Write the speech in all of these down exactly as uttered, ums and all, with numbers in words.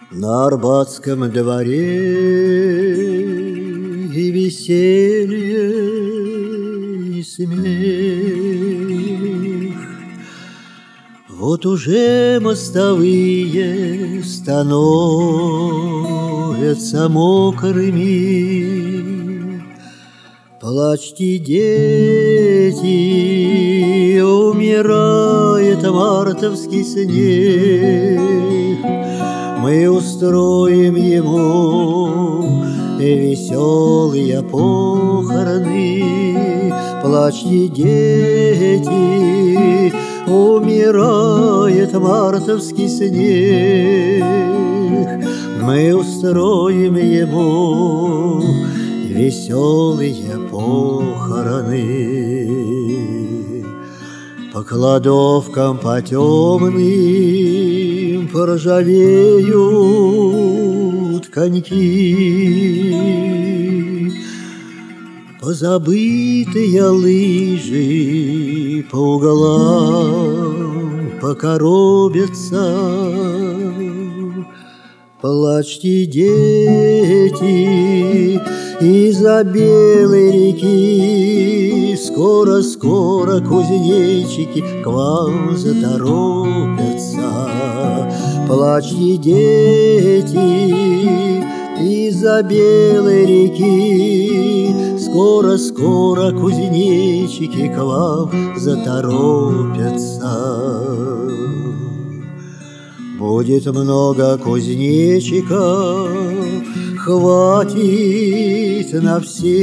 На Арбатском дворе и веселье, и смех. Вот уже мостовые становятся мокрыми. Плачьте, дети, умирает мартовский снег. Мы устроим ему веселые похороны. Плачьте, дети, умирает мартовский снег. Мы устроим ему веселые похороны. По кладовкам по темным поржавеют коньки. Позабытые лыжи по углам покоробятся. Плачьте, дети, из-за белой реки. Скоро-скоро кузнечики к вам заторопятся. Плачьте, дети, из-за белой реки. Скоро-скоро кузнечики к вам заторопятся. Будет много кузнечиков, хватит на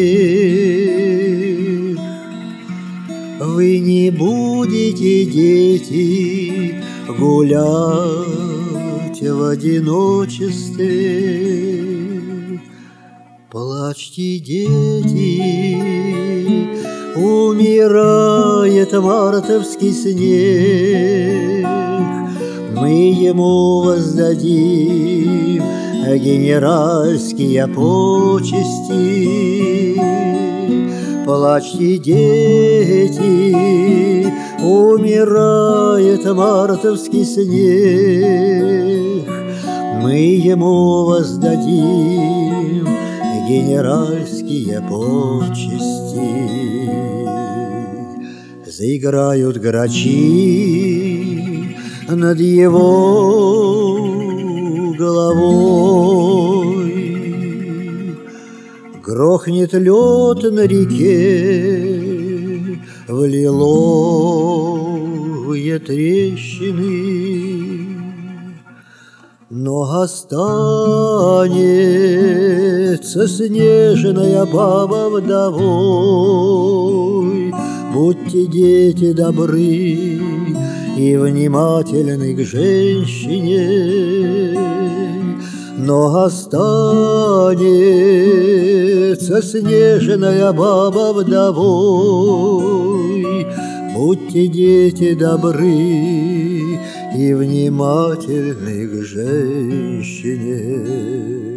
всех. Вы не будете, дети, гулять в одиночестве. Плачьте, дети, умирает мартовский снег. Мы ему воздадим генеральские почести. Плачьте, дети, умирает мартовский снег. Мы ему воздадим генеральские почести. Заиграют грачи над его головой. Грохнет лед на реке в лиловые трещины. Но останется снежная баба вдовой. Будьте, дети, добры и внимательны к женщине. Но останется снежная баба вдовой. Будьте, дети, добры и внимательны к женщине.